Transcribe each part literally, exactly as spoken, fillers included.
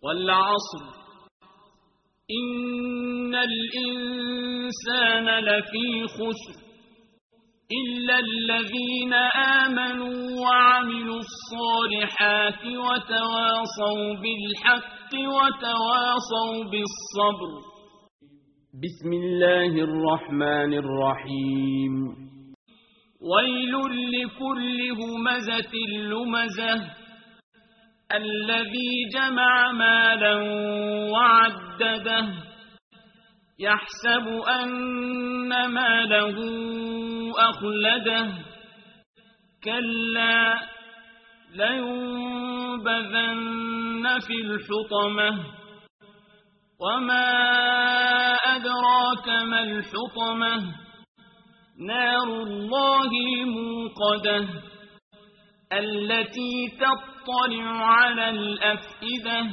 والعصر إن الإنسان لفي خسر إلا الذين آمنوا وعملوا الصالحات وتواصوا بالحق وتواصوا بالصبر. بسم الله الرحمن الرحيم. ويل لكل همزة لمزة الذي جمع مالا وعدده يحسب أن ماله أخلده كلا لينبذن في الحطمة وما أدراك ما الحطمة نار الله الموقدة التي تطلع على الأفئدة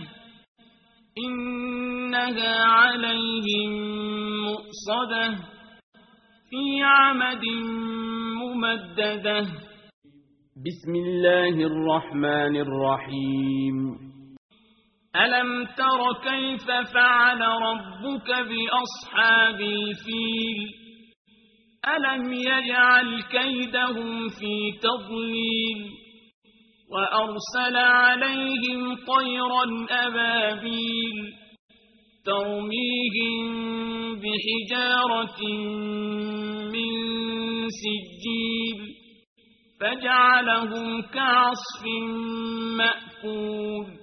إنها عليهم مؤصدة في عمد ممددة. بسم الله الرحمن الرحيم. ألم تر كيف فعل ربك بأصحاب الفيل ألم يجعل كيدهم في تضليل وأرسل عليهم طيرا أبابيل ترميهم بحجارة من سجيل فجعلهم كعصف مأكول.